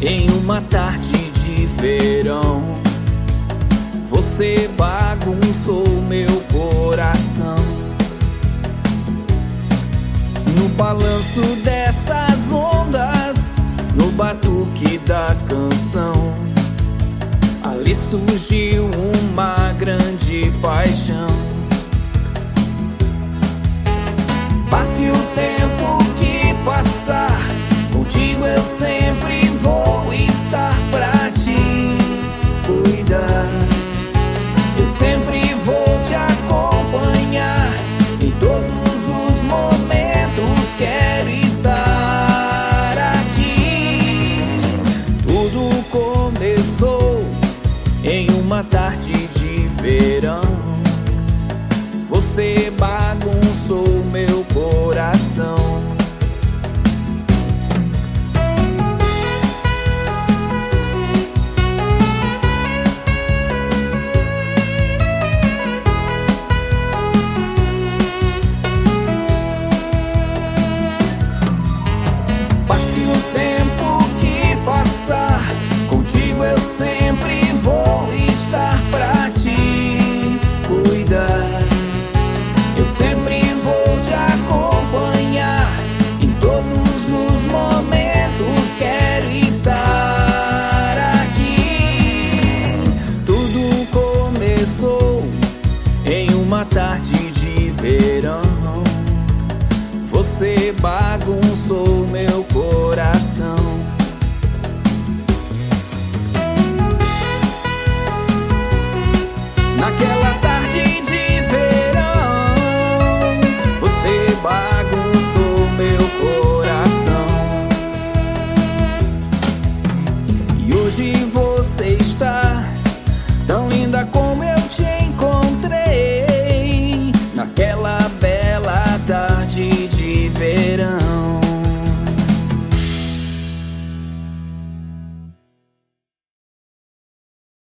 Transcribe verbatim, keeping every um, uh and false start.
Em uma tarde de verão, você bagunçou meu coração. No balanço dessas ondas, no batuque da canção, ali surgiu uma grande paixão. Passe o tempo que passar, contigo eu sempre vou estar pra te cuidar. Eu sempre vou te acompanhar em todos os momentos, quero estar aqui. Tudo começou em uma tarde de verão, você bagunçou meu coração. Passe o tempo que passar, contigo eu sempre vou estar pra te cuidar. Eu sempre vou te acompanhar em todos os momentos, quero estar aqui. Tudo começou em uma tarde de verão, você bagunçou meu coração. Naquela tarde de verão, você bagunçou meu coração. E hoje